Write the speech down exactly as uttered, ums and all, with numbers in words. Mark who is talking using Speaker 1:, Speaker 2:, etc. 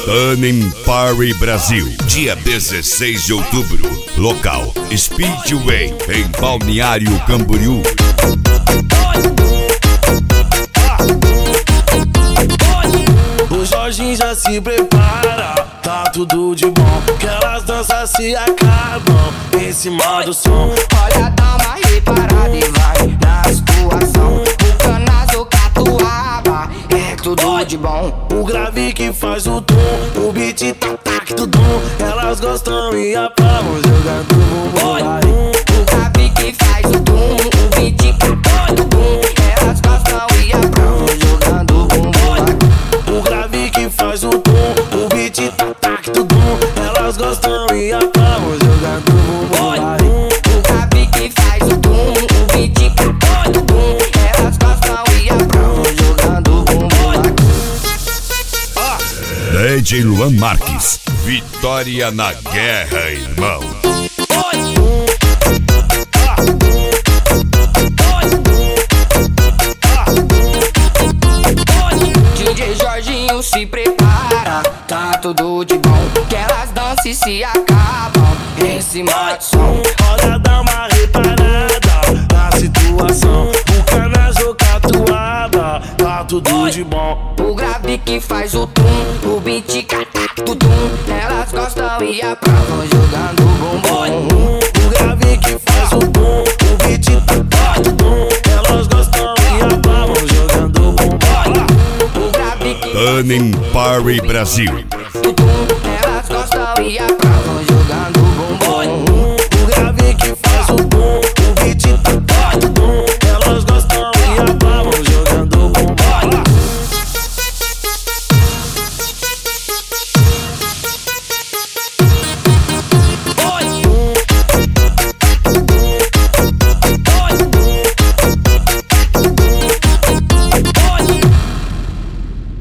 Speaker 1: Turning Party Brasil, dia dezesseis de outubro. Local Speedway, em Balneário Camboriú.
Speaker 2: O Jorginho já se prepara, tá tudo de bom, que elas danças se acabam em cima do som.
Speaker 3: Olha, dá uma reparada e vai na situação. O canazo, catuaba, é tudo de bom.
Speaker 2: O grave que faz o tom, o beat tá tac tudum. Elas gostam e aplaudem jogando bumbum.
Speaker 3: O grave que faz o tom, o beat tá tudum. Elas gostam e aplaudem jogando bumbum.
Speaker 2: O grave que faz o tom, o beat tá tac tudum. Elas gostam e aplaudem jogando bumbum.
Speaker 3: O grave que faz o tom, o beat tá tudum. Elas gostam e aplaudem jogando bumbum.
Speaker 1: D J Luan Marques, vitória na guerra, irmão.
Speaker 3: D J Jorginho se prepara, tá tudo de bom, que elas dançam e se acabam em cima do som.
Speaker 2: Olha, dá uma reparada na situação. O canazo, catuaba, tá tudo de bom.
Speaker 3: O grave que faz o tum, o beat catac tudum. Elas gostam e aprovam jogando bumbum.
Speaker 2: O grave que faz o tom, o beat tá tudum. Elas gostam e aplaudem jogando bumbum.
Speaker 3: O grave que
Speaker 1: Turning Party Brasil.
Speaker 3: tudum. Elas gostam e aprovam